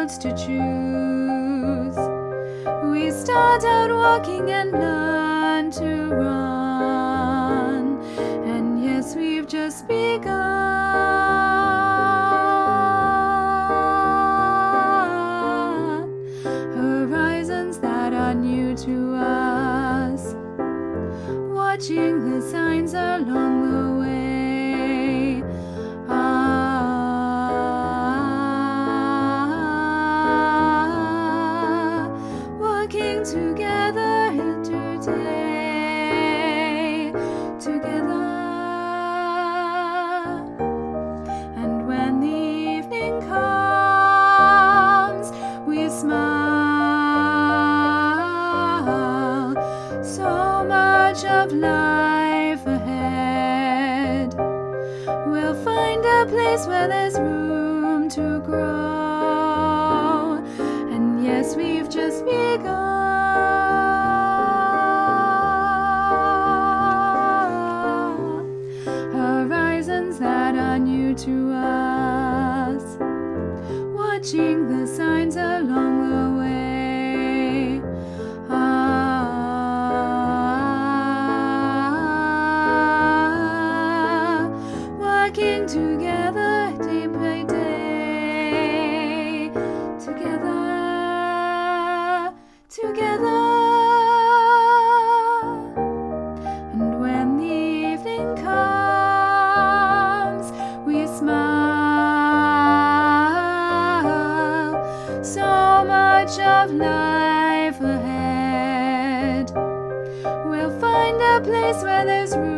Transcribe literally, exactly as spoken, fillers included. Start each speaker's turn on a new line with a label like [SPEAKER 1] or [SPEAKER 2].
[SPEAKER 1] roads to choose. We start out walking and learn to run, and yes, we've just begun. Horizons that are new to us, watching the signs along the way. Ah, working together today, together. And when the evening comes, we smile. So much of life ahead. We'll find a place where there's room to grow, and yes, we've just begun. Horizons that are new to us, watching the signs along the way. Ah, working together day by day, together, together. And when the evening comes, we smile. So much of life ahead. We'll find a place where there's room